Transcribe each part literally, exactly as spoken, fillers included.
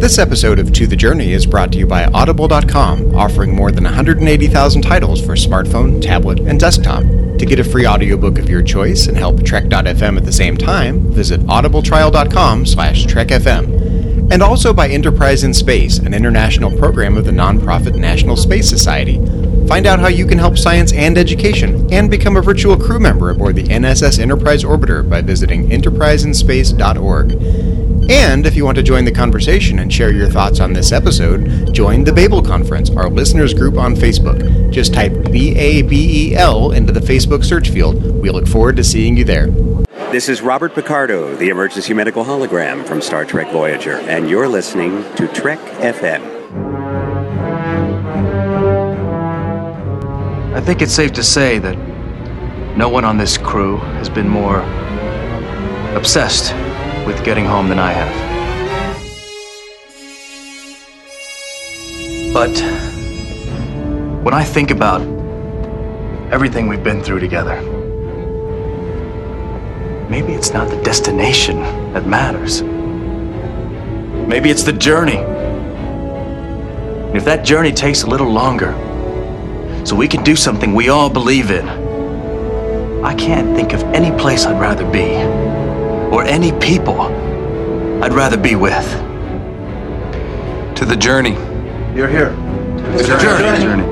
This episode of To the Journey is brought to you by Audible dot com, offering more than one hundred eighty thousand titles for smartphone, tablet, and desktop. To get a free audiobook of your choice and help Trek dot f m at the same time, visit audibletrial dot com slash trek f m. And also by Enterprise in Space, an international program of the nonprofit National Space Society. Find out how you can help science and education, and become a virtual crew member aboard the N S S Enterprise Orbiter by visiting enterprise in space dot org. And if you want to join the conversation and share your thoughts on this episode, join the Babel Conference, our listeners group on Facebook. Just type B A B E L into the Facebook search field. We look forward to seeing you there. This is Robert Picardo, the emergency medical hologram from Star Trek Voyager, and you're listening to Trek F M. I think it's safe to say that no one on this crew has been more obsessed with getting home than I have. But when I think about everything we've been through together, maybe it's not the destination that matters. Maybe it's the journey. And if that journey takes a little longer, so we can do something we all believe in, I can't think of any place I'd rather be, or any people I'd rather be with. To the journey. You're here. To the, to the journey. journey. journey.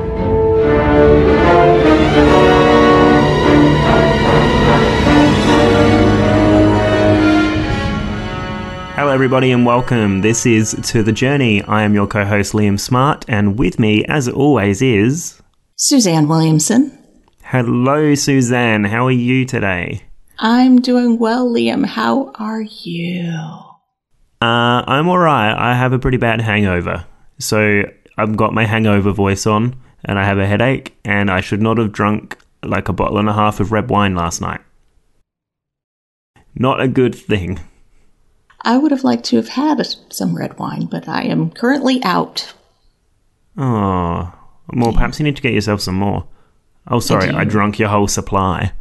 Hello everybody and welcome. This is To the Journey. I am your co-host Liam Smart, and with me, as always, is... Suzanne Williamson. Hello Suzanne, how are you today? I'm doing well, Liam. How are you? Uh, I'm alright. I have a pretty bad hangover. So I've got my hangover voice on, and I have a headache, and I should not have drunk like a bottle and a half of red wine last night. Not a good thing. I would have liked to have had some red wine, but I am currently out. Oh, well, perhaps you need to get yourself some more. Oh, sorry, I, I drunk your whole supply.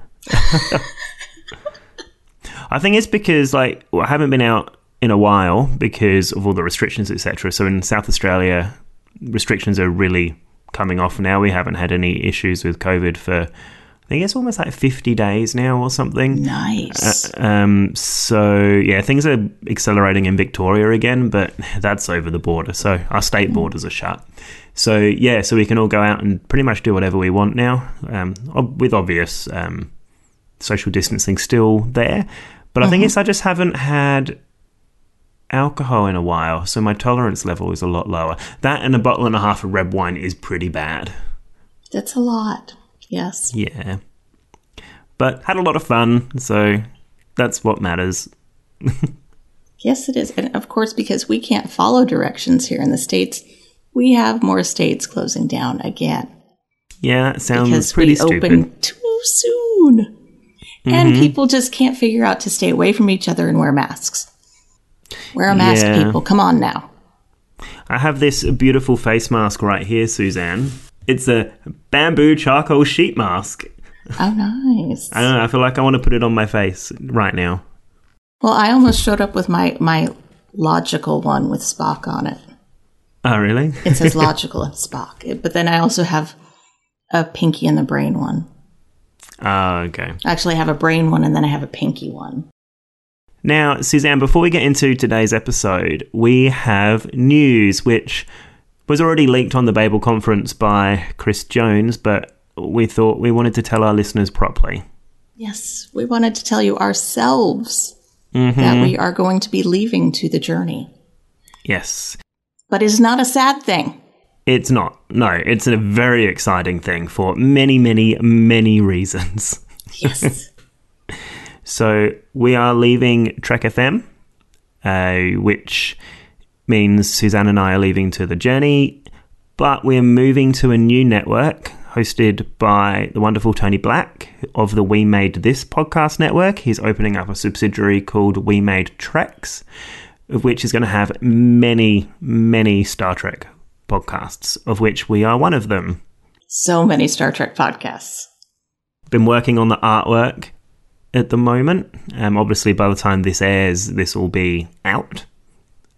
I think it's because, like, well, I haven't been out in a while because of all the restrictions, et cetera. So in South Australia, restrictions are really coming off now. We haven't had any issues with COVID for, I think it's almost like fifty days now or something. Nice. Uh, um. So, yeah, things are accelerating in Victoria again, but that's over the border. So our state borders are shut. So, yeah, so we can all go out and pretty much do whatever we want now, um, with obvious um, social distancing still there. But I mm-hmm. think it's I just haven't had alcohol in a while, so my tolerance level is a lot lower. That and a bottle and a half of red wine is pretty bad. That's a lot, yes. Yeah. But had a lot of fun, so that's what matters. Yes, it is. And of course, because we can't follow directions here in the States, we have more states closing down again. Yeah, it sounds because pretty we stupid. Opened too soon. Mm-hmm. And people just can't figure out to stay away from each other and wear masks. Wear a mask, yeah. people. Come on now. I have this beautiful face mask right here, Suzanne. It's a bamboo charcoal sheet mask. Oh, nice. I don't know. I feel like I want to put it on my face right now. Well, I almost showed up with my, my logical one with Spock on it. Oh, really? It says logical and Spock. But then I also have a Pinky and the Brain one. Oh, okay. Actually, I have a brain one and then I have a pinky one. Now, Suzanne, before we get into today's episode, we have news, which was already leaked on the Babel Conference by Chris Jones, but we thought we wanted to tell our listeners properly. Yes, we wanted to tell you ourselves mm-hmm. that we are going to be leaving To the Journey. Yes. But it's not a sad thing. It's not. No, it's a very exciting thing for many, many, many reasons. Yes. So we are leaving Trek F M, uh, which means Suzanne and I are leaving To the Journey, but we're moving to a new network hosted by the wonderful Tony Black of the We Made This podcast network. He's opening up a subsidiary called We Made Treks, of which is going to have many, many Star Trek podcasts, of which we are one of them. So many Star Trek podcasts. Been working on the artwork at the moment. Um, obviously, by the time this airs, this will be out.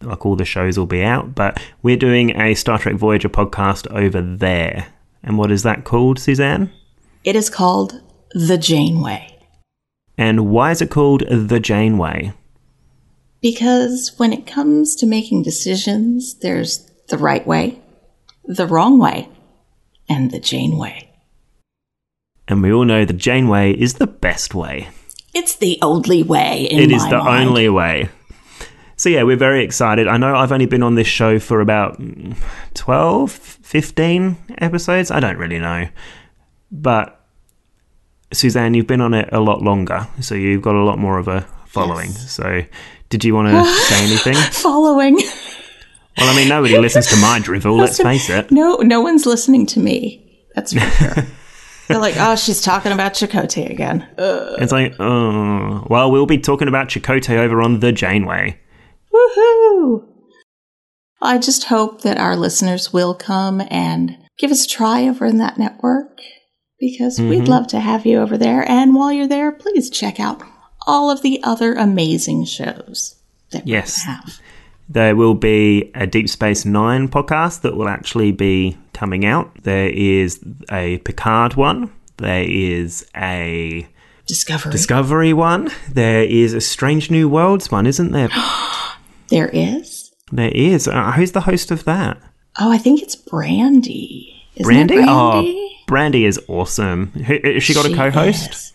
like all the shows will be out, but we're doing a Star Trek Voyager podcast over there. And what is that called, Suzanne? It is called The Janeway. And why is it called The Janeway? Because when it comes to making decisions, there's the right way, the wrong way, and the Janeway. And we all know the Janeway is the best way. It's the only way in It my is the mind. only way. So yeah, we're very excited. I know I've only been on this show for about twelve, fifteen episodes. I don't really know. But Suzanne, you've been on it a lot longer, so you've got a lot more of a following. Yes. So did you want to say anything? Following. Well, I mean, nobody listens to my drivel, let's face it. No, no one's listening to me. That's for sure. They're like, oh, she's talking about Chakotay again. Ugh. It's like, oh, well, we'll be talking about Chakotay over on The Janeway. Woohoo! I just hope that our listeners will come and give us a try over in that network, because mm-hmm. we'd love to have you over there. And while you're there, please check out all of the other amazing shows that yes. we have. There will be a Deep Space Nine podcast that will actually be coming out. There is a Picard one. There is a Discovery. Discovery one. There is a Strange New Worlds one, isn't there? There is? There is. Uh, who's the host of that? Oh, I think it's Brandy. Isn't Brandy? it Brandy? Oh, Brandy is awesome. Who, has she got she a co-host? Is.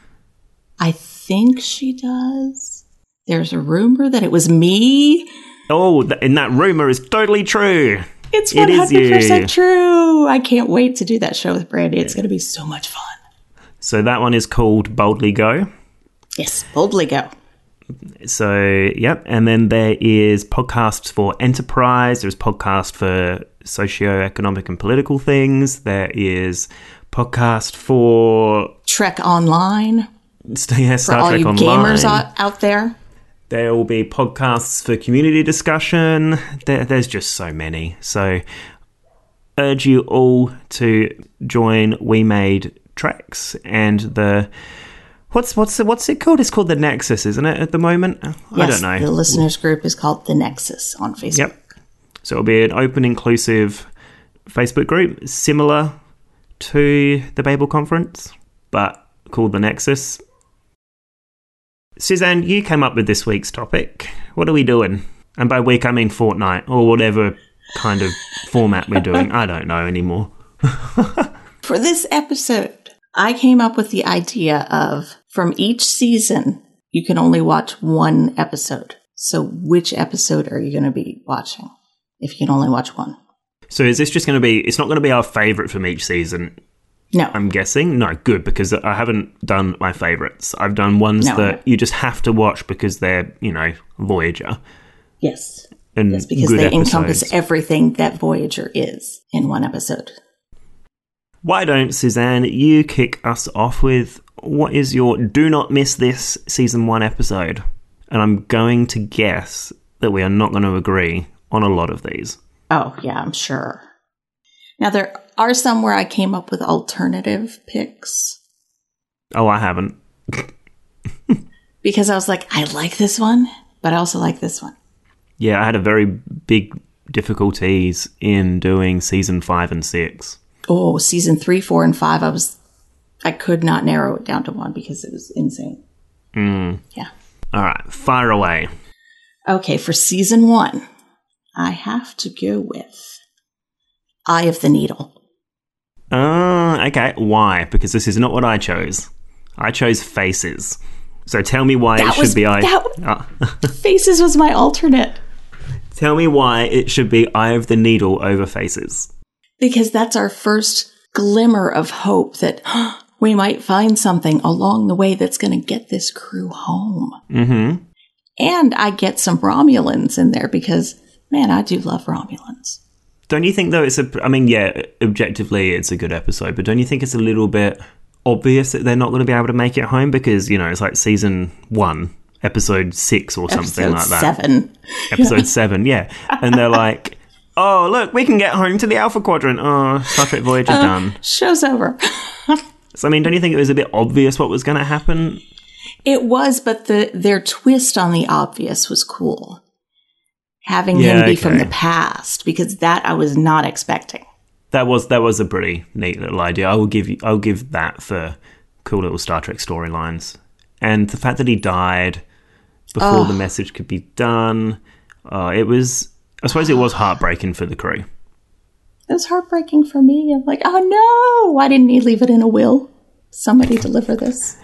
I think she does. There's a rumor that it was me. Oh, and that rumor is totally true. It's It one is hundred percent you. true. I can't wait to do that show with Brandy. It's going to be so much fun. So that one is called Boldly Go. Yes, boldly go. So, yep. And then there is podcasts for enterprise. There's podcast for socio-economic and political things. There is podcast for... Trek Online. Yeah, For Star all Trek you Online. gamers out, out there. There will be podcasts for community discussion. There, there's just so many. So, urge you all to join We Made Treks and the... What's what's what's it called? It's called the Nexus, isn't it, at the moment? I Yes, don't know. the listeners group is called The Nexus on Facebook. Yep. So it'll be an open, inclusive Facebook group, similar to the Babel Conference, but called the Nexus. Suzanne, you came up with this week's topic. What are we doing? And by week, I mean fortnight, or whatever kind of format we're doing. I don't know anymore. For this episode, I came up with the idea of, from each season, you can only watch one episode. So which episode are you going to be watching if you can only watch one? So is this just going to be, it's not going to be our favourite from each season, No. I'm guessing? No, good, because I haven't done my favourites. I've done ones No. that you just have to watch because they're, you know, Voyager. Yes. And Yes, because good they episodes. encompass everything that Voyager is in one episode. Why don't, Suzanne, you kick us off with what is your do not miss this season one episode? And I'm going to guess that we are not going to agree on a lot of these. Oh, yeah, I'm sure. Now, there are some where I came up with alternative picks Oh, I haven't. because I was like, I like this one, but I also like this one. Yeah, I had a very big difficulties in doing season five and six. Oh, season three, four, and five, I was, I could not narrow it down to one because it was insane. Mm. Yeah. All right, fire away. Okay, for season one, I have to go with Eye of the Needle. Oh, okay. Why? Because this is not what I chose. I chose Faces. So tell me why That it should was- be Eye. that- Oh. Faces was my alternate Tell me why it should be Eye of the Needle over Faces. because that's our first glimmer of hope that we might find something along the way that's going to get this crew home. Mm-hmm. And I get some Romulans in there because, man, I do love Romulans. Don't you think, though, it's a... I mean, yeah, objectively, it's a good episode, but don't you think it's a little bit obvious that they're not going to be able to make it home? Because, you know, it's like season one, episode six or something Episode like that. seven. Episode seven, yeah. And they're like, oh, look, we can get home to the Alpha Quadrant. Oh, Star Trek Voyager Uh, done. Show's over. So, I mean, don't you think it was a bit obvious what was going to happen? It was, but the their twist on the obvious was cool. having Yeah, him be okay. from the past, because that I was not expecting. That was that was a pretty neat little idea. I will give you. I'll give that for cool little Star Trek storylines, and the fact that he died before Oh. the message could be done. Uh, it was. I suppose it was heartbreaking for the crew. It was heartbreaking for me. I'm like, oh no, why didn't he leave it in a will? Somebody deliver this.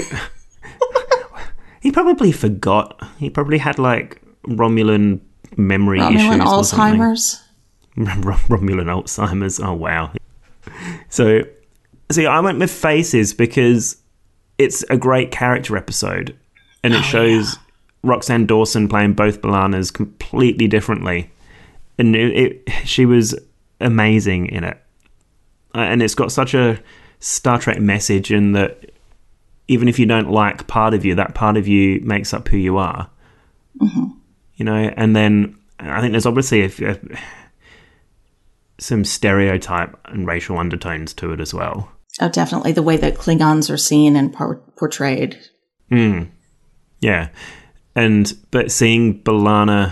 He probably forgot. He probably had like Romulan memory Romulan issues or something. Alzheimer's. Romulan Alzheimer's. Oh wow. So, see, I went with Faces because it's a great character episode, and it Oh, shows yeah. Roxanne Dawson playing both B'Elanas completely differently, and it, it, she was amazing in it. Uh, and it's got such a Star Trek message in that even if you don't like part of you, that part of you makes up who you are. Mm-hmm. You know, and then I think there's obviously a, a, some stereotype and racial undertones to it as well. Oh, definitely. The way that Klingons are seen and por- portrayed. Mm. Yeah. And, but seeing B'Elana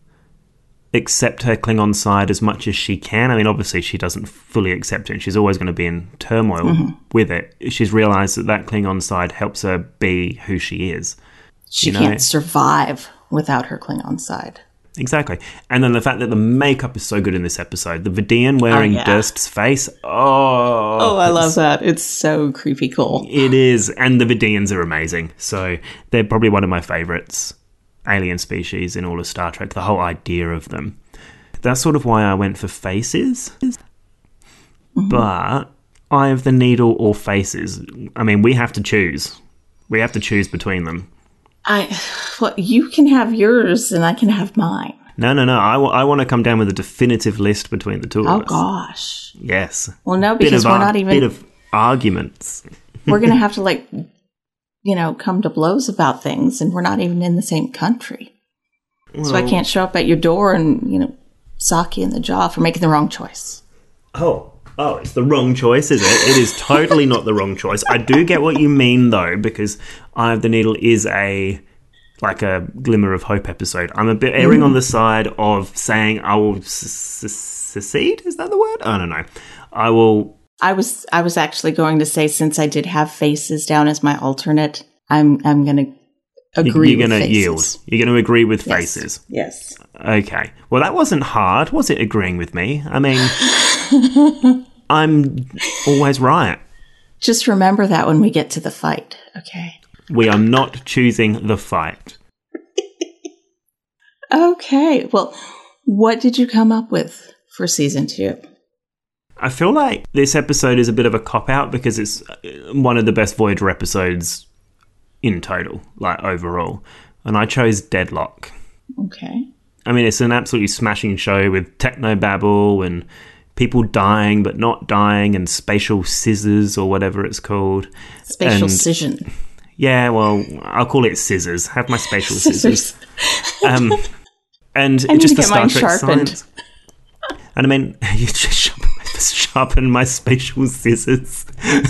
accept her Klingon side as much as she can, I mean, obviously she doesn't fully accept it, and she's always going to be in turmoil Mm-hmm. with it. She's realised that that Klingon side helps her be who she is. She You know? can't survive without her Klingon side. Exactly. And then the fact that the makeup is so good in this episode. The Vidian wearing yeah. Durst's face. Oh, Oh, I love it's- that. It's so creepy cool. It is. And the Vidians are amazing. So they're probably one of my favourites alien species in all of Star Trek. The whole idea of them. That's sort of why I went for Faces. Mm-hmm. But Eye of the Needle or Faces. I mean, we have to choose. We have to choose between them. I, well, you can have yours and I can have mine. No, no, no. I, w- I want to come down with a definitive list between the two of Oh, us. gosh. Yes. Well, no, Bit because of we're ar- not even... Bit of arguments. we're going to have to, like, you know, come to blows about things, and we're not even in the same country. So I can't show up at your door and, you know, sock you in the jaw for making the wrong choice. Oh, oh, it's the wrong choice, is it? It is totally not the wrong choice. I do get what you mean, though, because Eye of the Needle is a like a glimmer of hope episode. I'm a bit erring mm. on the side of saying I will s- secede. Is that the word? I don't know. I will. I was I was actually going to say, since I did have Faces down as my alternate, I'm I'm going to agree. You're going to yield. You're going to agree with yes. Faces. Yes. Okay. Well, that wasn't hard, was it? Agreeing with me. I mean, I'm always right. Just remember that when we get to the fight, okay? We are not choosing the fight. Okay. Well, what did you come up with for season two? I feel like this episode is a bit of a cop-out because it's one of the best Voyager episodes in total, like overall. And I chose Deadlock. Okay. I mean, it's an absolutely smashing show with technobabble and people dying but not dying and spatial scissors or whatever it's called. Spatial and, scission. Yeah, well, I'll call it scissors. Have my spatial scissors. um, and I need just to the get Star mine Trek sharpened. science. And I mean, you just sharpen, sharpen my spatial scissors.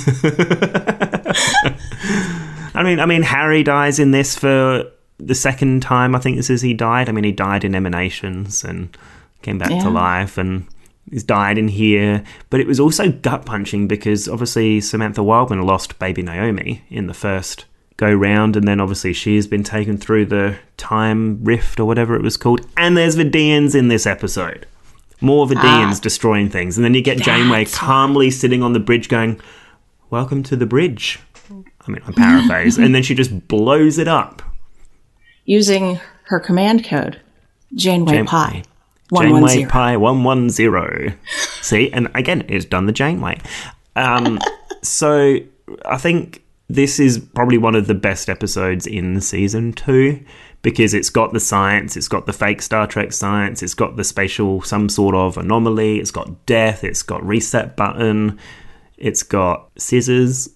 I mean, I mean, Harry dies in this for the second time. I think this is he died. I mean, he died in Emanations and came back Yeah. to life, and he's died in here. But it was also gut punching because obviously Samantha Wildman lost baby Naomi in the first go round, and then obviously she has been taken through the time rift or whatever it was called. And there's Vidians in this episode. More Vidians Ah. destroying things. And then you get Janeway calmly sitting on the bridge going, "Welcome to the bridge." I mean, I paraphrase. And then she just blows it up. Using her command code, Janeway Jan- Pi. one Janeway one zero. Pi one one zero. See? And again, it's done the Janeway. Um, so I think this is probably one of the best episodes in season two because it's got the science, it's got the fake Star Trek science, it's got the spatial, some sort of anomaly, it's got death, it's got reset button, it's got scissors.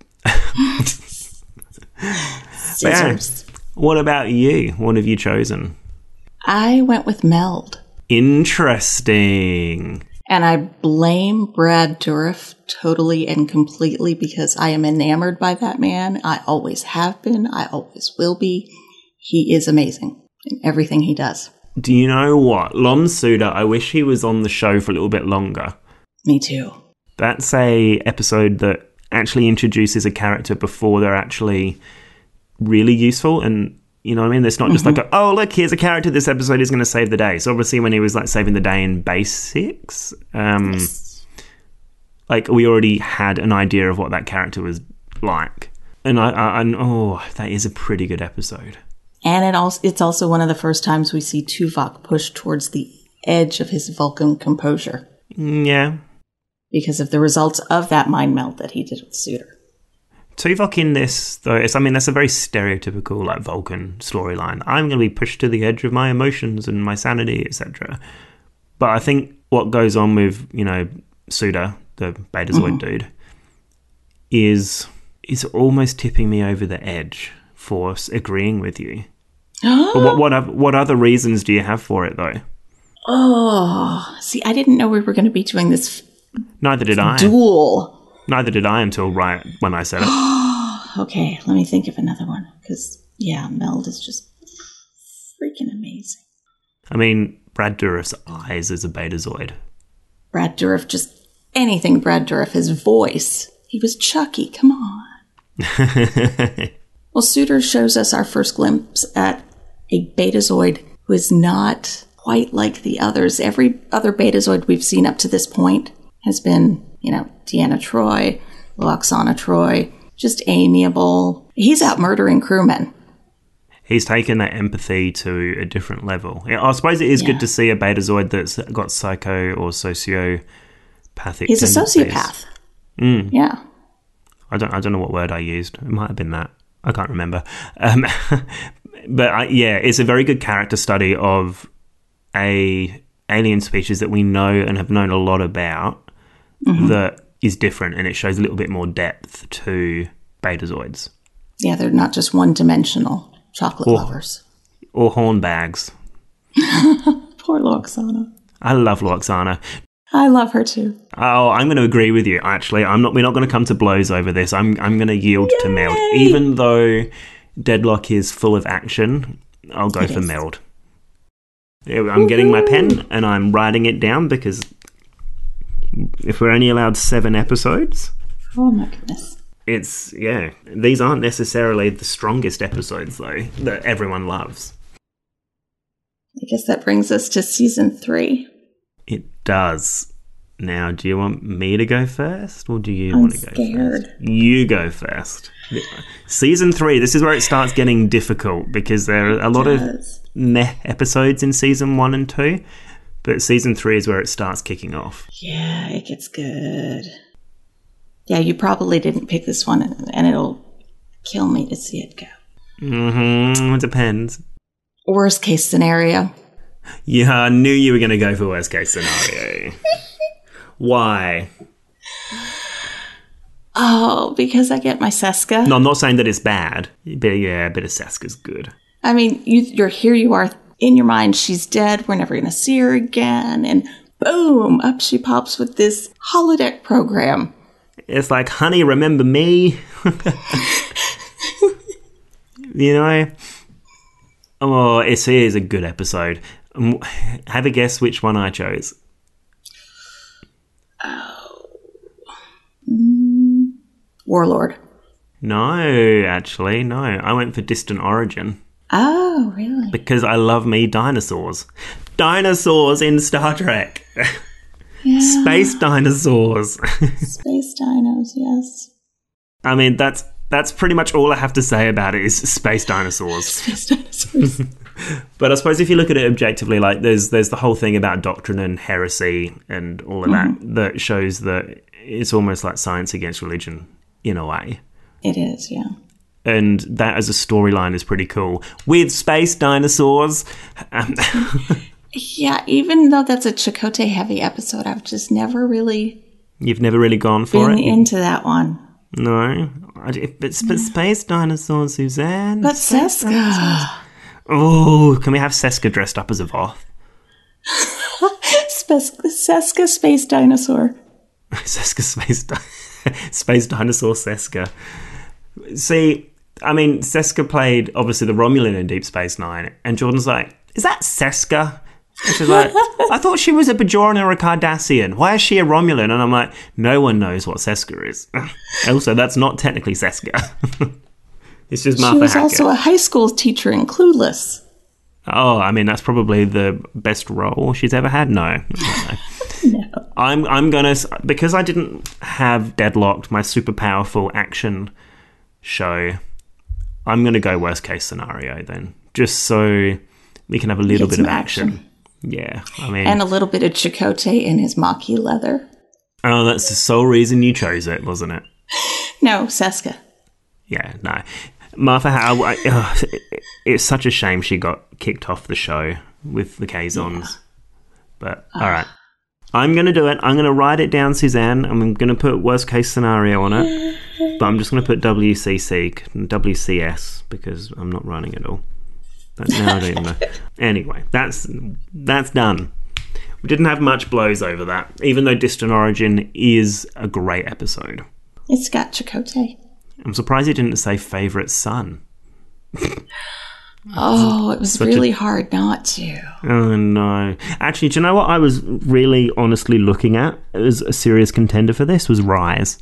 Scissors. What about you? What have you chosen? I went with Meld. Interesting. And I blame Brad Dourif totally and completely because I am enamored by that man. I always have been. I always will be. He is amazing in everything he does. Do you know what? Lom Suda, I wish he was on the show for a little bit longer. Me too. That's a episode that actually introduces a character before they're actually really useful. And, you know what I mean? It's not just mm-hmm. like, a, oh, look, here's a character this episode is going to save the day. So obviously when he was like saving the day in Basics, um, yes. like we already had an idea of what that character was like. And I, I, I oh, that is a pretty good episode. And it also it's also one of the first times we see Tuvok push towards the edge of his Vulcan composure. Yeah. Because of the results of that mind meld that he did with Suter. Tuvok in this, though, it's, I mean, that's a very stereotypical like Vulcan storyline. I'm going to be pushed to the edge of my emotions and my sanity, et cetera. But I think what goes on with, you know, Suter, the Betazoid mm-hmm. dude, is is almost tipping me over the edge for agreeing with you. But what what what other reasons do you have for it, though? Oh, see, I didn't know we were going to be doing this. Neither did I. Duel. Neither did I until right when I said it. Okay, let me think of another one. Because, yeah, Meld is just freaking amazing. I mean, Brad Dourif's eyes as a Betazoid. Brad Dourif, just anything Brad Dourif. His voice. He was Chucky, come on. Well, Suter shows us our first glimpse at a Betazoid who is not quite like the others. Every other Betazoid we've seen up to this point has been, you know, Deanna Troi, Lwaxana Troi, just amiable. He's out murdering crewmen. He's taken that empathy to a different level. I suppose it is yeah. good to see a Betazoid that's got psycho or sociopathic He's tendencies. a sociopath. Mm. Yeah. I don't I don't know what word I used. It might have been that. I can't remember. Um, but I, yeah, it's a very good character study of a alien species that we know and have known a lot about mm-hmm. that is different, and it shows a little bit more depth to Betazoids. Yeah, they're not just one-dimensional chocolate or, lovers. Or hornbags. Poor Lwaxana. I love Lwaxana. I love her too. Oh, I'm going to agree with you. Actually, I'm not. We're not going to come to blows over this. I'm. I'm going to yield Yay! to Meld, even though Deadlock is full of action. I'll go it for is. Meld. I'm Woo-hoo! Getting my pen and I'm writing it down because if we're only allowed seven episodes, oh my goodness, it's yeah. These aren't necessarily the strongest episodes though that everyone loves. I guess that brings us to season three. It does. Now, do you want me to go first, or do you I'm want to go scared. first? You go first. Season three, this is where it starts getting difficult because there are a lot of meh episodes in season one and two, but season three is where it starts kicking off. Yeah, it gets good. Yeah, you probably didn't pick this one, and it'll kill me to see it go. Mm-hmm. It depends. Worst case scenario. Yeah, I knew you were going to go for worst case scenario. Why? Oh, because I get my Seska. No, I'm not saying that it's bad. But yeah, a bit of Seska's good. I mean, you, you're here you are in your mind, she's dead, we're never going to see her again, and boom, up she pops with this holodeck program. It's like, honey, remember me? You know? Oh, it is a good episode. Um, have a guess which one I chose. Oh. Mm. Warlord. No, actually, no. I went for Distant Origin. Oh, really? Because I love me dinosaurs. Dinosaurs in Star Trek. Yeah. Space dinosaurs. Space dinos, yes. I mean, that's that's pretty much all I have to say about it is space dinosaurs. Space dinosaurs. But I suppose if you look at it objectively, like there's there's the whole thing about doctrine and heresy and all of mm-hmm. that that shows that it's almost like science against religion in a way. It is, yeah. And that as a storyline is pretty cool. With space dinosaurs. Um, yeah, even though that's a Chakotay heavy episode, I've just never really... You've never really gone for been it? into that one. No. But, but space dinosaurs, Suzanne. But Seska. Oh, can we have Seska dressed up as a Voth? Seska Space Dinosaur. Seska Space di- Space Dinosaur Seska. See, I mean, Seska played, obviously, the Romulan in Deep Space Nine, and Jordan's like, is that Seska? And she's like, I thought she was a Bajoran or a Cardassian. Why is she a Romulan? And I'm like, no one knows what Seska is. Also, that's not technically Seska. It's just Martha She was Hackett. also a high school teacher in Clueless. Oh, I mean, that's probably the best role she's ever had. No. No. No. I'm, I'm going to... Because I didn't have Deadlocked, my super powerful action show, I'm going to go worst case scenario then. Just so we can have a little Get bit of some action. action. Yeah, I mean... And a little bit of Chakotay in his Maquis leather. Oh, that's the sole reason you chose it, wasn't it? No, Seska. Yeah, no. Martha, I, I, uh, it's such a shame she got kicked off the show with the Kazons. Yeah. But, all right. I'm going to do it. I'm going to write it down, Suzanne. I'm going to put worst case scenario on it. But I'm just going to put W C C, W C S, because I'm not writing it all. But now I don't even know. Anyway, that's that's done. We didn't have much blows over that, even though Distant Origin is a great episode. It's got Chakotay. I'm surprised he didn't say favourite son. Oh, it was Such really a... hard not to. Oh, no. Actually, do you know what I was really honestly looking at as a serious contender for this was Rise.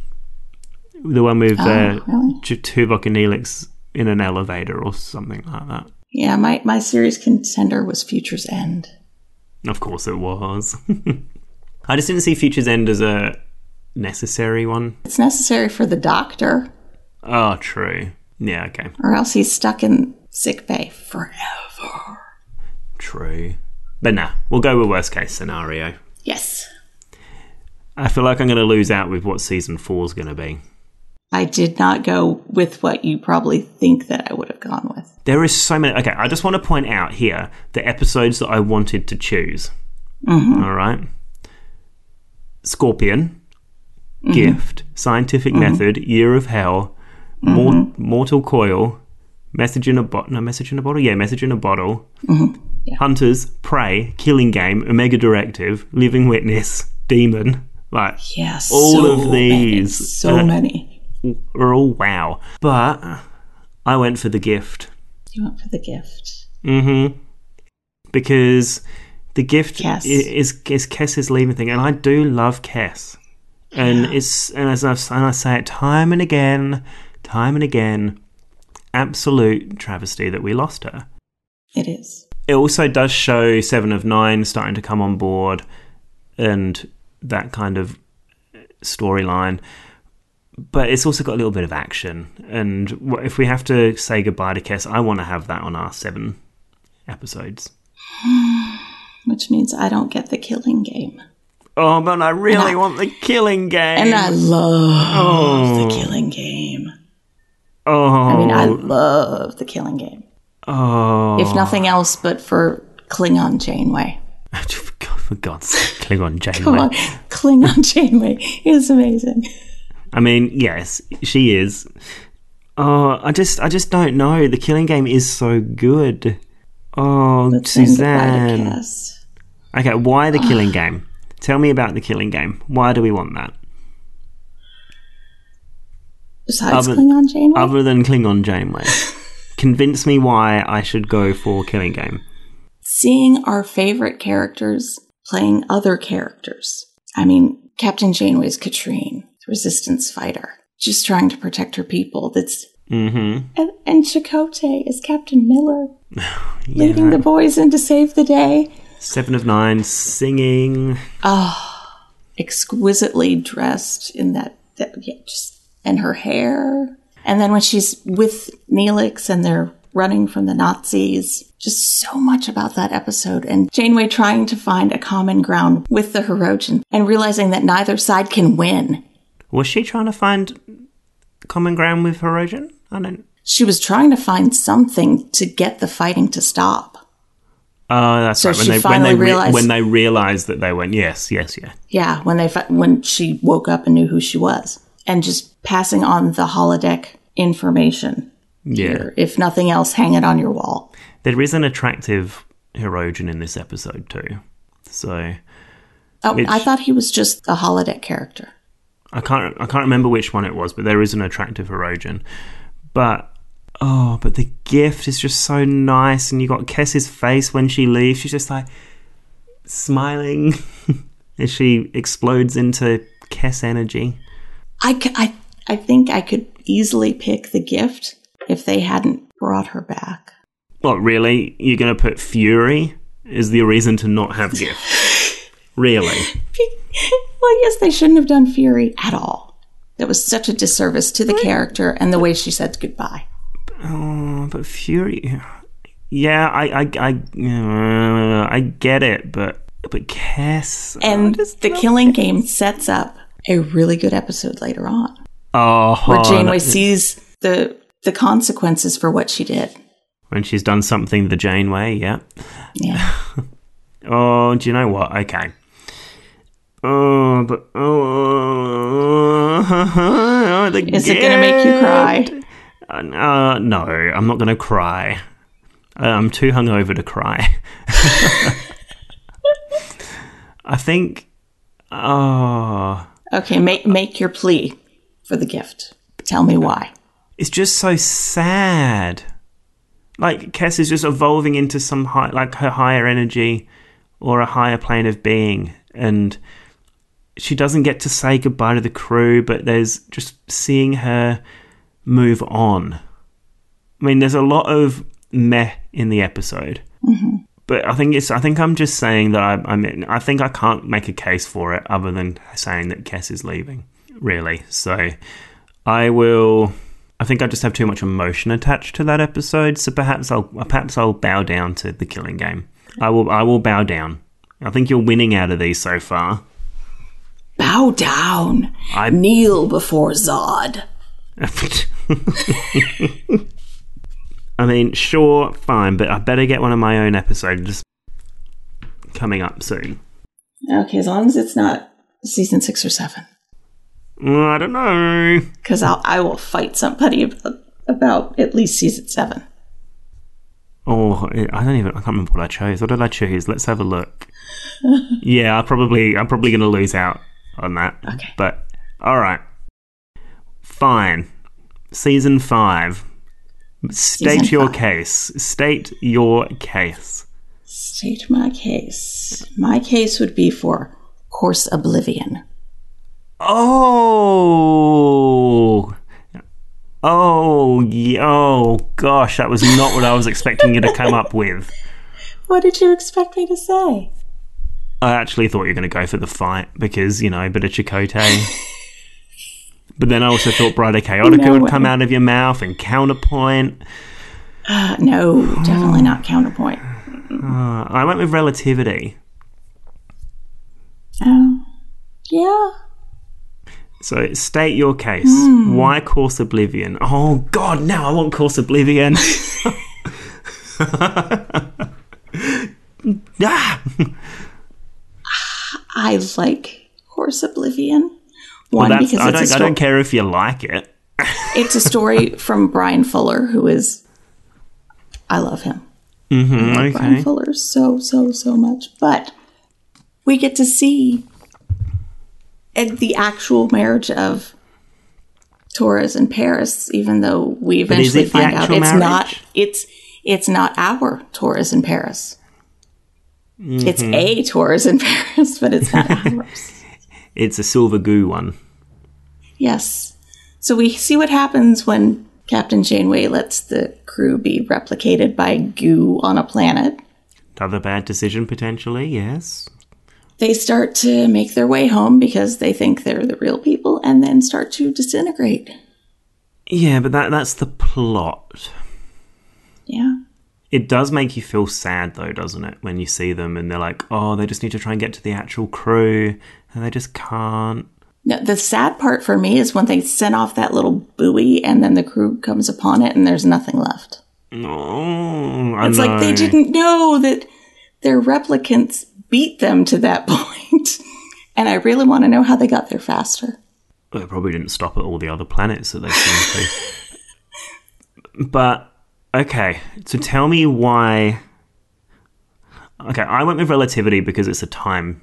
The one with oh, uh, really? Tuvok and Neelix in an elevator or something like that. Yeah, my, my serious contender was Future's End. Of course it was. I just didn't see Future's End as a necessary one. It's necessary for the Doctor. Oh, true. Yeah, okay. Or else he's stuck in sickbay forever. True. But nah, we'll go with worst case scenario. Yes. I feel like I'm going to lose out with what season four is going to be. I did not go with what you probably think that I would have gone with. There is so many. Okay, I just want to point out here the episodes that I wanted to choose. Mm-hmm. All right. Scorpion, mm-hmm. Gift, Scientific mm-hmm. Method, Year of Hell, mm-hmm. Mort- Mortal Coil, Message in a Bottle. No, Message in a Bottle? Yeah, Message in a Bottle. Mm-hmm. Yeah. Hunters, Prey, Killing Game, Omega Directive, Living Witness, Demon. Like, yes, all so of these. Many, so uh, many. Are all wow. But I went for The Gift. You went for The Gift. Mm-hmm. Because The Gift Kes. is is Kes's leaving thing, and I do love Kes. And yeah. it's and as I've, and I say it time and again, time and again, absolute travesty that we lost her. It is. It also does show Seven of Nine starting to come on board, and that kind of storyline. But it's also got a little bit of action. And if we have to say goodbye to Kes, I want to have that on our seven episodes. Which means I don't get the Killing Game. Oh, but I really I, want the Killing Game. And I love oh. the Killing Game. Oh. I mean, I love the Killing Game. Oh. If nothing else but for Klingon Janeway. For God's sake, Klingon Janeway. Come on, Klingon Janeway is amazing. I mean, yes, she is. Oh, I just, I just don't know. The Killing Game is so good. Oh, Let's Suzanne. Okay, why the Killing Game? Tell me about the Killing Game. Why do we want that? Besides other, Klingon Janeway? Other than Klingon Janeway. Convince me why I should go for Killing Game. Seeing our favorite characters playing other characters. I mean, Captain Janeway's Katrine. Resistance fighter, just trying to protect her people. That's mm-hmm. and, and Chakotay is Captain Miller, yeah. leading the boys in to save the day. Seven of Nine singing. Oh, exquisitely dressed in that, that yeah, just and her hair. And then when she's with Neelix and they're running from the Nazis, just so much about that episode. And Janeway trying to find a common ground with the Hirogen and realizing that neither side can win. Was she trying to find common ground with Hirogen? I don't... She was trying to find something to get the fighting to stop. Oh, that's so right. When she they, finally when they re- realized... When they realized that they went, yes, yes, yeah. Yeah, when, they when she woke up and knew who she was. And just passing on the holodeck information. Yeah. Here. If nothing else, hang it on your wall. There is an attractive Hirogen in this episode too. So... Oh, which... I thought he was just a holodeck character. I can't I can't remember which one it was, but there is an attractive Hirogen. But Oh, but the gift is just so nice, and you got Kess's face when she leaves. She's just like smiling as she explodes into Kess energy. I, c- I, I think I could easily pick the gift if they hadn't brought her back. What, really? You're going to put Fury as the reason to not have gift? Really? Well, yes, they shouldn't have done Fury at all. That was such a disservice to the character and the way she said goodbye. Oh, but Fury... Yeah, I I, I, uh, I get it, but but Kess... And the Killing Game sets up a really good episode later on. Oh, where Janeway that, sees the the consequences for what she did. When she's done something the Janeway, yeah. Yeah. Oh, do you know what? Okay. Oh, but... Oh, the Is it going to make you cry? Uh, no, I'm not going to cry. I'm too hungover to cry. I think... Oh... Okay, make make your plea for the gift. Tell me why. It's just so sad. Like, Kess is just evolving into some high, like her higher energy or a higher plane of being, and she doesn't get to say goodbye to the crew, but there's just seeing her move on. I mean, there's a lot of meh in the episode, mm-hmm. but I think it's. I think I'm just saying that I. I mean, I think I can't make a case for it other than saying that Kess is leaving. Really, so I will. I think I just have too much emotion attached to that episode, so perhaps I'll perhaps I'll bow down to the Killing Game. I will. I will bow down. I think you're winning out of these so far. Bow down. I kneel before Zod. I mean, sure, fine, but I better get one of my own episodes coming up soon. Okay, as long as it's not season six or seven. I don't know. Because I will fight somebody about, about at least season seven. Oh, I don't even. I can't remember what I chose. What did I choose? Let's have a look. Yeah, I probably. I'm probably going to lose out on that. Okay. But all right, fine. Season five. State Season your five. case. State your case. State my case. My case would be for Course Oblivion. Oh. Oh, yeah, oh, gosh, that was not what I was expecting you to come up with. What did you expect me to say? I actually thought you were going to go for the fight because, you know, a bit of Chakotay. But then I also thought Bride Chaotica No would way. come out of your mouth and Counterpoint. Uh, no, definitely not Counterpoint. Uh, I went with Relativity. Oh, yeah. So, state your case. Hmm. Why Course Oblivion? Oh, God, now I want Course Oblivion. Ah! I like Course Oblivion. Well, One, that's, because I, it's a don't, I sto- don't care if you like it. it's a story from Brian Fuller, who is... I love him. Mm-hmm, I love okay. Brian Fuller so, so, so much. But we get to see at the actual marriage of Torres and Paris, even though we But is eventually it the find out actual it's marriage? not it's it's not our Torres and Paris. Mm-hmm. It's a Torres and Paris, but it's not ours. It's a silver goo one. Yes. So we see what happens when Captain Janeway lets the crew be replicated by goo on a planet. Another bad decision, potentially, yes. They start to make their way home because they think they're the real people and then start to disintegrate. Yeah, but that that's the plot. Yeah. It does make you feel sad, though, doesn't it? When you see them and they're like, oh, they just need to try and get to the actual crew, and they just can't. No, the sad part for me is when they send off that little buoy and then the crew comes upon it and there's nothing left. Oh, I It's know. like they didn't know that their replicants beat them to that point. And I really want to know how they got there faster. Well, they probably didn't stop at all the other planets that they seem to. But, okay, so tell me why... Okay, I went with Relativity because it's a time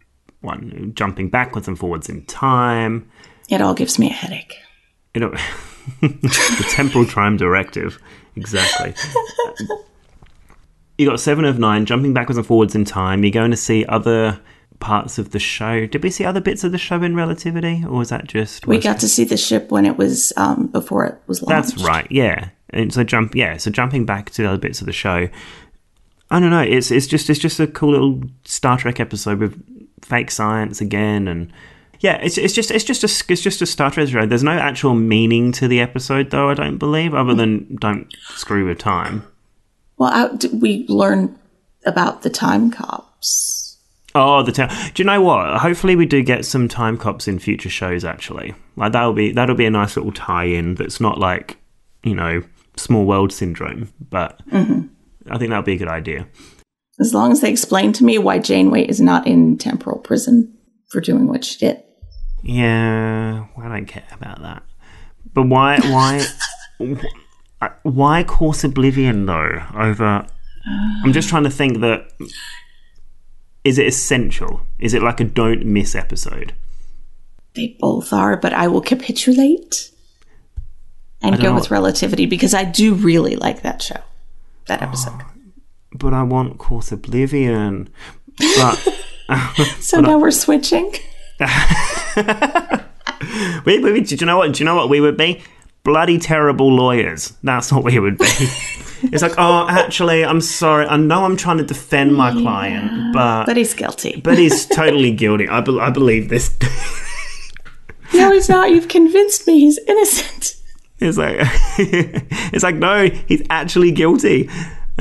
one, jumping backwards and forwards in time. It all gives me a headache. You know, The temporal time directive. Exactly. You got Seven of Nine, jumping backwards and forwards in time. You're going to see other parts of the show. Did we see other bits of the show in Relativity, or was that just... We got to see the ship when it was, um, before it was launched. That's right, yeah. And so jump, yeah, so jumping back to the other bits of the show, I don't know, it's it's just it's just a cool little Star Trek episode with fake science again, and yeah, it's it's just it's just a it's just a Star Trek show. There's no actual meaning to the episode, though, I don't believe, other than don't screw with time. Well, I, we learned about the time cops. Oh, the time. Do you know what? Hopefully, we do get some time cops in future shows. Actually, like that'll be that'll be a nice little tie-in. That's not like, you know, Small World syndrome, but mm-hmm. I think that'll be a good idea. As long as they explain to me why Janeway is not in temporal prison for doing what she did. Yeah, I don't care about that. But why? Why? Why Course Oblivion, though, over... I'm just trying to think that... Is it essential? Is it like a don't miss episode? They both are, but I will capitulate and go with Relativity, because I do really like that show, that episode. Oh, but I want Course Oblivion. But... so but now I, we're switching? we, we, do you know what? Do you know what we would be? Bloody terrible lawyers. That's what we would be. It's like, oh, actually, I'm sorry. I know I'm trying to defend my yeah, client, but... But he's guilty. But he's totally guilty. I, be- I believe this. No, he's not. You've convinced me he's innocent. It's like, it's like, no, he's actually guilty.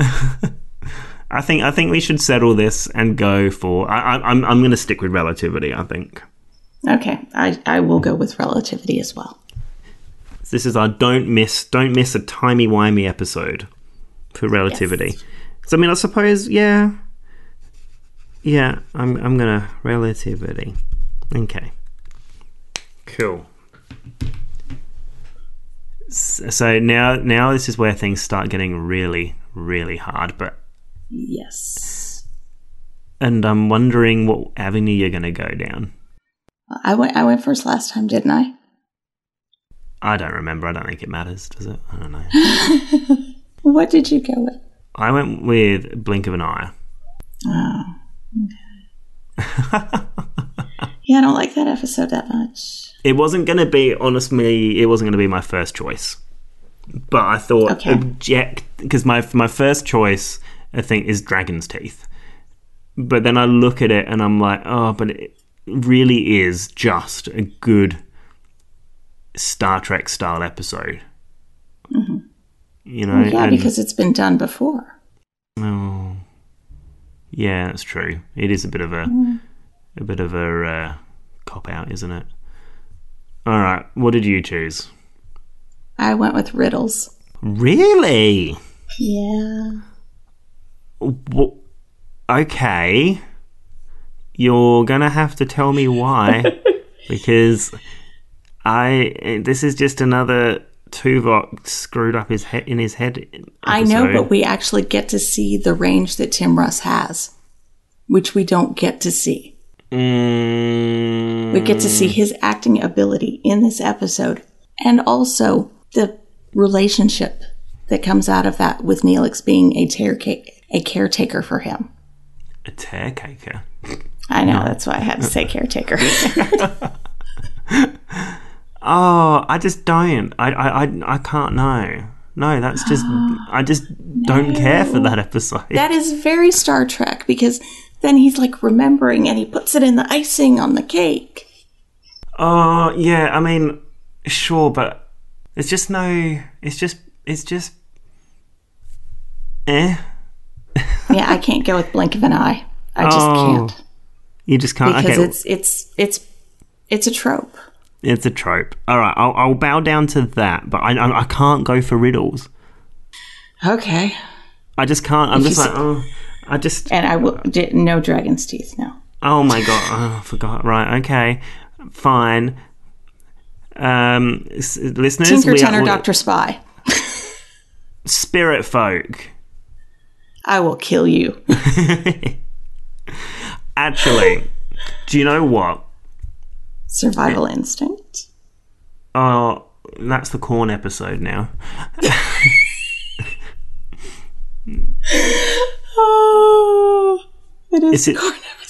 I think I think we should settle this and go for... I, I, I'm, I'm going to stick with Relativity, I think. Okay, I, I will go with Relativity as well. This is our don't miss don't miss a timey-wimey episode for Relativity. Yes. So, I mean, I suppose, yeah. Yeah, I'm I'm going to... Relativity. Okay. Cool. So now, now this is where things start getting really, really hard, but... Yes. And I'm wondering what avenue you're going to go down. I went I went first last time, didn't I? I don't remember. I don't think it matters, does it? I don't know. What did you go with? I went with Blink of an Eye. Oh, okay. Yeah, I don't like that episode that much. It wasn't going to be, honestly, it wasn't going to be my first choice. But I thought, okay. object, because my, my first choice, I think, is Dragon's Teeth. But then I look at it and I'm like, oh, but it really is just a good Star Trek style episode. Mm-hmm. You know, well, yeah, and, because it's been done before. Oh, yeah, that's true. It is a bit of a mm. a bit of a uh, cop out, isn't it? All right, what did you choose? I went with Riddles. Really? Yeah. W- okay, you're gonna have to tell me why, because. I this is just another Tuvok screwed up his head in his head episode. I know, but we actually get to see the range that Tim Russ has, which we don't get to see. Mm. We get to see his acting ability in this episode, and also the relationship that comes out of that with Neelix being a caretaker, a caretaker for him. A caretaker. I know, no. That's why I had to say caretaker. Oh, I just don't. I, I, I, I can't know. No, that's just... I just don't no. care for that episode. That is very Star Trek, because then he's, like, remembering and he puts it in the icing on the cake. Oh, yeah, I mean, sure, but it's just no... It's just... It's just... Eh? Yeah, I can't go with blink of an eye. I just oh, can't. You just can't? Because okay. it's, it's, it's, it's a trope. It's a trope. All right, I'll, I'll bow down to that, but I, I I can't go for riddles. Okay. I just can't. I'm if just like, oh, I just... And I will... No Dragon's Teeth, no. Oh, my God. Oh, I forgot. Right, okay. Fine. Um, s- listeners... Tinker, we Tenor, are, Doctor Spy. Spirit Folk. I will kill you. Actually, do you know what? Survival Instinct? Oh, that's the corn episode now. Oh, it is, Is the it- corn episode.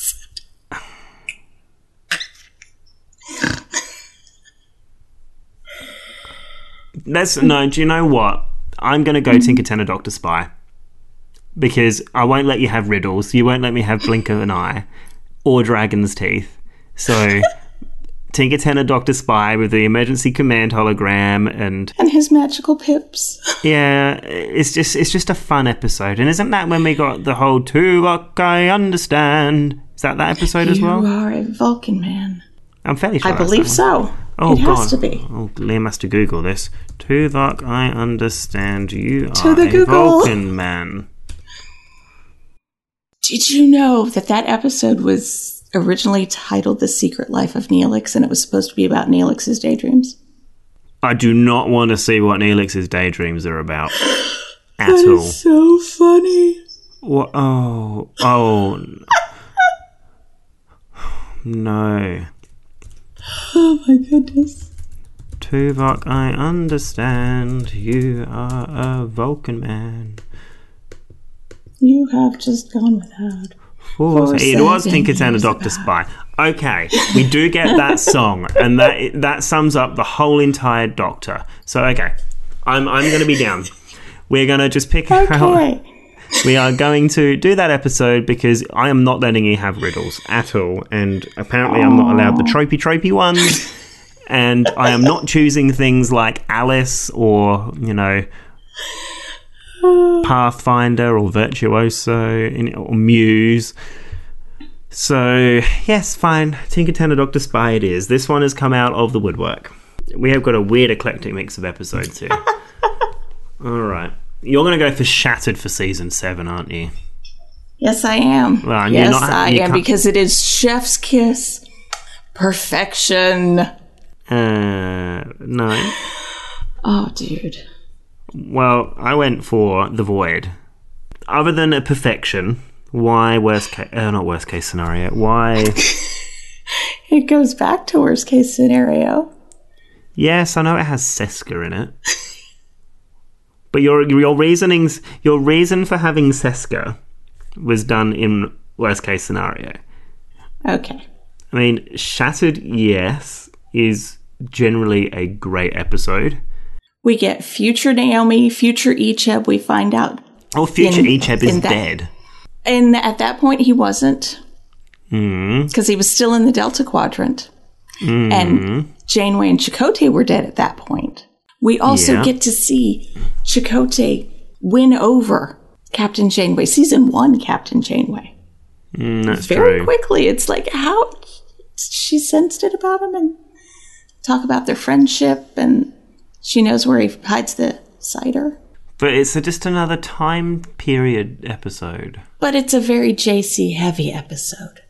That's no. Do you know what? I'm going to go Tinker Tenor Doctor Spy because I won't let you have riddles. You won't let me have blink of an eye or dragon's teeth. So Tinker Tenor Doctor Spy with the emergency command hologram and And his magical pips. yeah, it's just it's just a fun episode. And isn't that when we got the whole Tuvok I understand? Is that that episode as well? You are a Vulcan man. I'm fairly sure I that's believe that one. so. Oh, it has God. to be. Oh, Liam has to Google this. Tuvok, I understand you To are the a Google. Vulcan man. Did you know that that episode was originally titled The Secret Life of Neelix, and it was supposed to be about Neelix's daydreams? I do not want to see what Neelix's daydreams are about at That all. is so funny. What? Oh, oh. No. Oh my goodness. Tuvok, I understand you are a Vulcan man. You have just gone without. Force- For It was seven Tinker Tenor years Doctor about- Spy. Okay, we do get that song, and that that sums up the whole entire Doctor. So, okay, I'm I'm going to be down. We're going to just pick out. Okay. We are going to do that episode because I am not letting you have riddles at all, and apparently I'm not allowed the tropey tropey ones, and I am not choosing things like Alice or, you know, Pathfinder or Virtuoso in- or Muse. So, yes, fine. Tinker Tenor Doctor Spy it is. This one has come out of the woodwork. We have got a weird eclectic mix of episodes here. All right. You're going to go for Shattered for season seven, aren't you? Yes, I am. Well, and you're yes, not ha- I you am, can't- because it is Chef's Kiss. Perfection. Uh, no. Oh, dude. Well, I went for The Void. Other than a perfection, why worst case... Uh, not worst case scenario. Why... It goes back to worst case scenario. Yes, I know it has Seska in it. But your your reasonings, your reason for having Seska was done in worst case scenario. Okay. I mean, Shattered, yes, is generally a great episode. We get future Naomi, future Icheb. We find out. Oh, future In- Icheb is in that- dead. And at that point, he wasn't. Mm. Because he was still in the Delta Quadrant. Mm. And Janeway and Chakotay were dead at that point. We also Yeah. get to see Chakotay win over Captain Janeway. Season one, Captain Janeway. Mm, that's Very true. quickly. It's like how she sensed it about him and talk about their friendship, and she knows where he hides the cider. But it's a, just another time period episode. But it's a very J C heavy episode.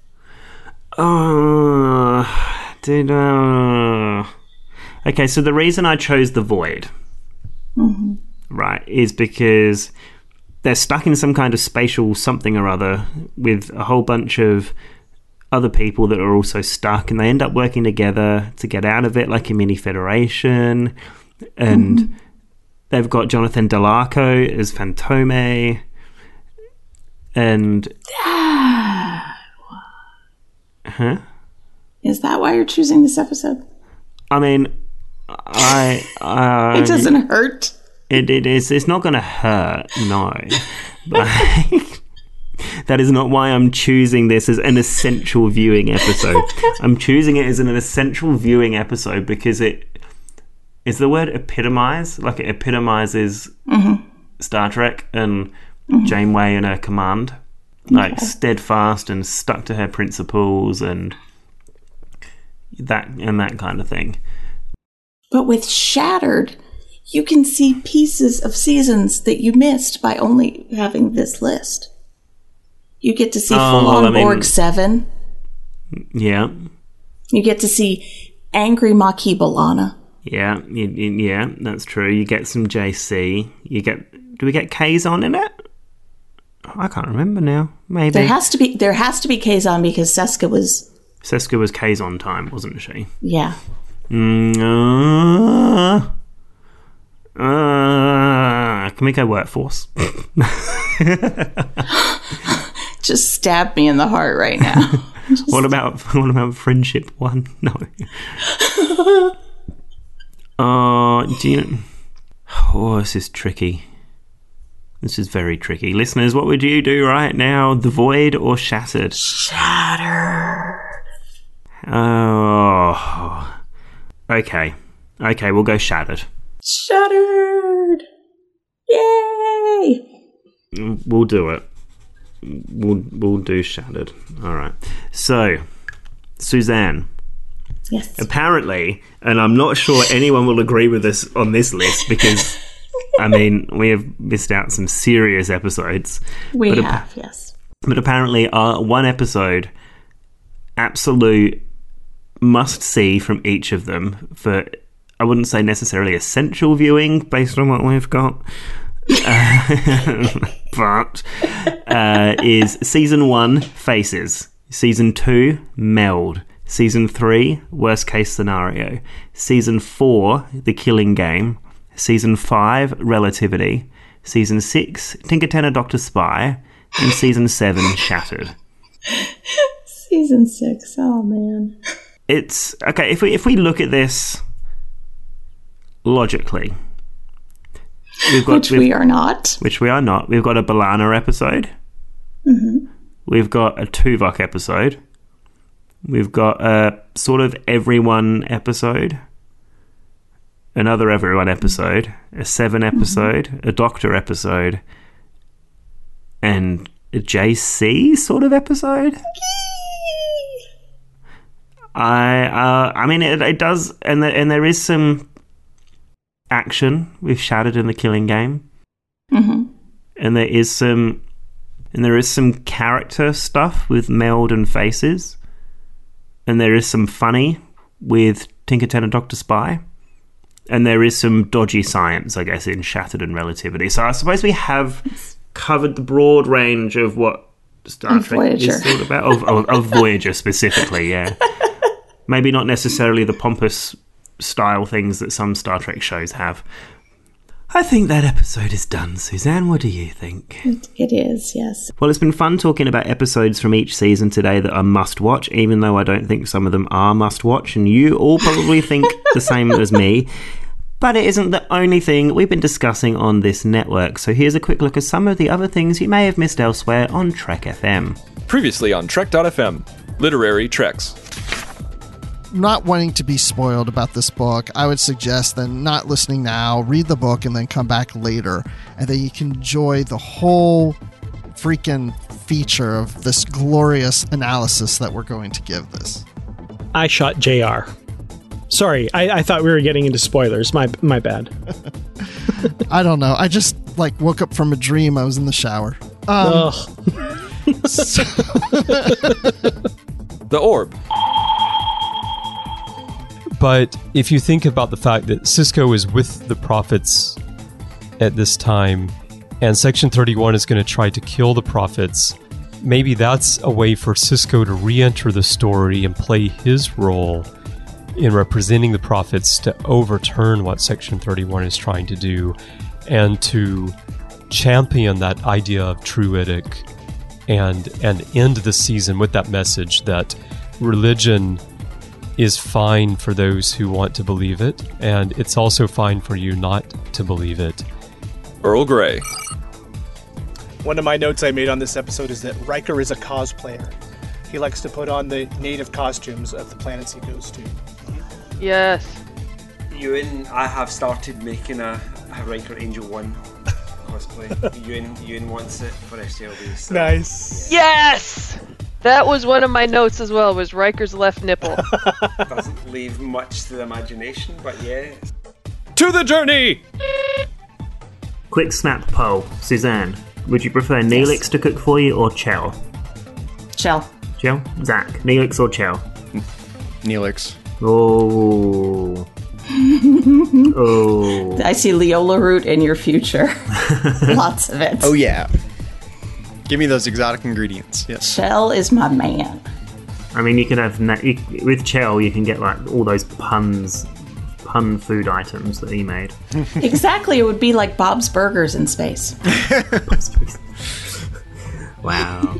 Oh, did uh... Okay, so the reason I chose The Void, Mm-hmm. right, is because they're stuck in some kind of spatial something or other with a whole bunch of other people that are also stuck, and they end up working together to get out of it, like a mini federation. And Mm-hmm. they've got Jonathan Delarco as Fantome, and huh? Is that why you're choosing this episode? I mean, I, I It doesn't hurt. It, it is. It's not going to hurt. No, but that is not why I'm choosing this as an essential viewing episode. I'm choosing it as an essential viewing episode because it is the word epitomize. Like it epitomizes Mm-hmm. Star Trek and Janeway and her command, like Okay. steadfast and stuck to her principles and that and that kind of thing. But with Shattered, you can see pieces of seasons that you missed by only having this list. You get to see Oh, full well, on I mean- Borg seven. Yeah. You get to see angry Maquis B'Elanna. Yeah, you, you, yeah, that's true. You get some J C. You get. Do we get Kazon in it? I can't remember now. Maybe There has to be there has to be Kazon because Seska was Seska was Kazon time, wasn't she? yeah. Mm, uh, Uh, can we go workforce? Just stab me in the heart right now. Just... What about what about friendship one? No. Uh, do you? Oh, this is tricky. This is very tricky. Listeners, what would you do right now? The Void or Shattered? Shattered. Oh. Okay. Okay, we'll go Shattered. Shattered. Yay! We'll do it. We'll we'll do Shattered. All right. So, Suzanne. Yes. Apparently, and I'm not sure anyone will agree with us on this list because, I mean, we have missed out some serious episodes. We but have, ap- yes. But apparently, uh, one episode, absolute must-see from each of them for, I wouldn't say necessarily essential viewing based on what we've got, uh, but uh, is Season one, Faces. Season two, Meld. Season three, Worst Case Scenario. Season four, The Killing Game. Season five, Relativity. Season six, Tinker Tenor Doctor Spy. And Season seven, Shattered. Season six, oh man. It's, okay, if we if we look at this logically. We've got, which we are not. Which we are not. We've got a B'Elanna episode. Mm-hmm. We've got a Tuvok episode. We've got a sort of Everyone episode, another Everyone episode, a Seven episode, mm-hmm. a Doctor episode, and a J C sort of episode. I uh, I mean, it, it does, and there, and there is some action with Shattered in The Killing Game, mm-hmm. and there is some, and there is some character stuff with Meld and Faces. And there is some funny with Tinker Tenor Doctor Spy. And there is some dodgy science, I guess, in Shattered and Relativity. So I suppose we have covered the broad range of what Star of Trek Voyager. is all about. Of, of, of Voyager specifically, yeah. Maybe not necessarily the pompous style things that some Star Trek shows have. I think that episode is done, Suzanne. What do you think? It, it is, yes. Well, it's been fun talking about episodes from each season today that are must-watch, even though I don't think some of them are must-watch, and you all probably think the same as me. But it isn't the only thing we've been discussing on this network, so here's a quick look at some of the other things you may have missed elsewhere on Trek F M. Previously on Trek dot F M, Literary Treks. Not wanting to be spoiled about this book, I would suggest then not listening now, read the book, and then come back later. And then you can enjoy the whole freaking feature of this glorious analysis that we're going to give this. I shot J R. Sorry, I, I thought we were getting into spoilers. My my bad. I don't know. I just, like, woke up from a dream. I was in the shower. Um, so The Orb. But if you think about the fact that Sisko is with the Prophets at this time, and Section thirty-one is going to try to kill the Prophets, maybe that's a way for Sisko to re-enter the story and play his role in representing the Prophets to overturn what Section thirty-one is trying to do, and to champion that idea of Druidic, and, and end the season with that message that religion is fine for those who want to believe it, and it's also fine for you not to believe it. Earl Grey. One of my notes I made on this episode is that Riker is a cosplayer. He likes to put on the native costumes of the planets he goes to. Yes. Ewan, I have started making a, a Riker Angel one cosplay. Ewan, Ewan wants it for S T L B. So, nice. Yeah. Yes! That was one of my notes as well, was Riker's left nipple. Doesn't leave much to the imagination, but yeah. To the journey! Quick snap poll. Suzanne, would you prefer Neelix yes. to cook for you or Chell? Chell. Chell? Zach, Neelix or Chell? Neelix. Oh. Oh. I see Leola root in your future. Lots of it. Oh, yeah. Give me those exotic ingredients. Yes. Chell is my man. I mean, you could have na- you, with Chell, you can get like all those puns, pun food items that he made. Exactly, it would be like Bob's Burgers in space. Wow.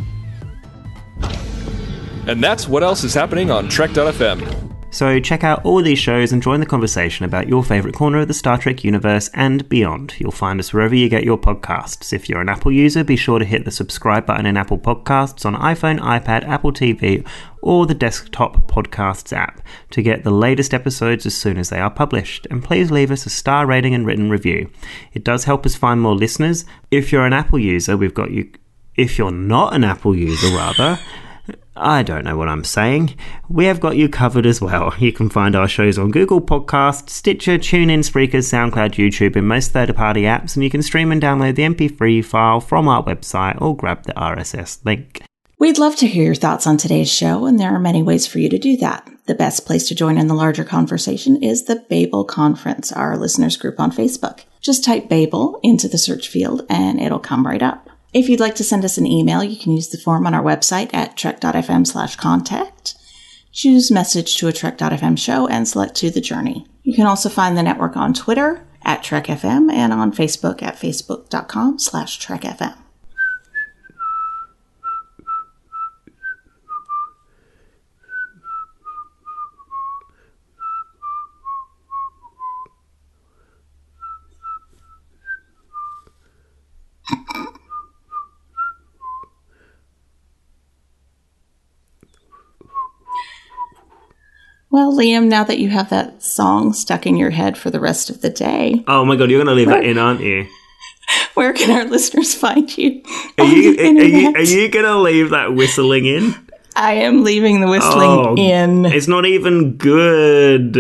And that's what else is happening on Trek dot f m. So check out all these shows and join the conversation about your favourite corner of the Star Trek universe and beyond. You'll find us wherever you get your podcasts. If you're an Apple user, be sure to hit the subscribe button in Apple Podcasts on iPhone, iPad, Apple T V, or the desktop podcasts app to get the latest episodes as soon as they are published. And please leave us a star rating and written review. It does help us find more listeners. If you're an Apple user, we've got you... If you're not an Apple user, rather... I don't know what I'm saying. We have got you covered as well. You can find our shows on Google Podcasts, Stitcher, TuneIn, Spreaker, SoundCloud, YouTube, and most third-party apps, and you can stream and download the M P three file from our website or grab the R S S link. We'd love to hear your thoughts on today's show, and there are many ways for you to do that. The best place to join in the larger conversation is the Babel Conference, our listeners group on Facebook. Just type Babel into the search field, and it'll come right up. If you'd like to send us an email, you can use the form on our website at trek dot f m slash contact. Choose message to a trek dot f m show and select to the journey. You can also find the network on Twitter at Trek F M and on Facebook at facebook dot com slash Trek F M. Well, Liam, now that you have that song stuck in your head for the rest of the day... Oh my god, you're going to leave where, that in, aren't you? Where can our listeners find you? Are you, are you, are you going to leave that whistling in? I am leaving the whistling oh, in. It's not even good.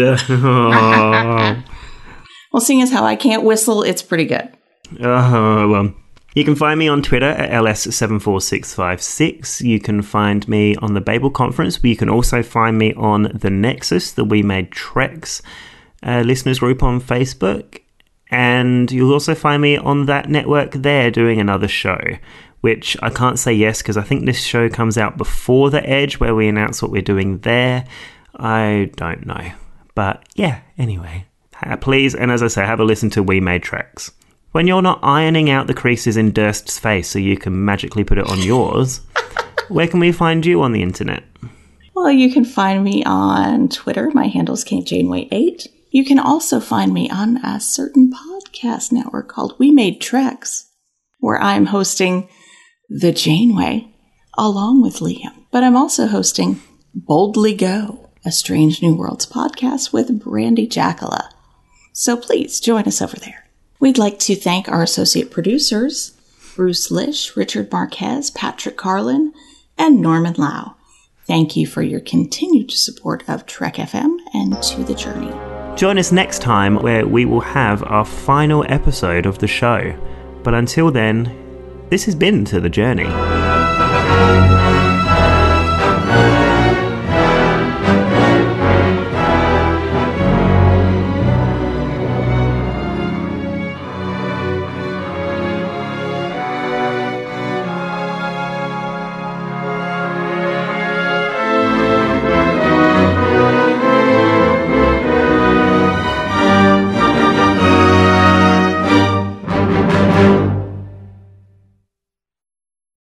Oh. Well, seeing as how I can't whistle, it's pretty good. Oh, well... You can find me on Twitter at L S seven four six five six. You can find me on the Babel Conference, but you can also find me on the Nexus, the We Made Treks uh, listeners group on Facebook. And you'll also find me on that network there doing another show, which I can't say yes because I think this show comes out before The Edge, where we announce what we're doing there. I don't know. But yeah, anyway, uh, please, and as I say, have a listen to We Made Treks. When you're not ironing out the creases in Durst's face so you can magically put it on yours, where can we find you on the internet? Well, you can find me on Twitter. My handle's Kate Janeway eight. You can also find me on a certain podcast network called We Made Treks, where I'm hosting The Janeway along with Liam. But I'm also hosting Boldly Go, a Strange New Worlds podcast with Brandy Jackala. So please join us over there. We'd like to thank our associate producers, Bruce Lish, Richard Marquez, Patrick Carlin, and Norman Lau. Thank you for your continued support of Trek F M and To the Journey. Join us next time where we will have our final episode of the show. But until then, this has been To the Journey.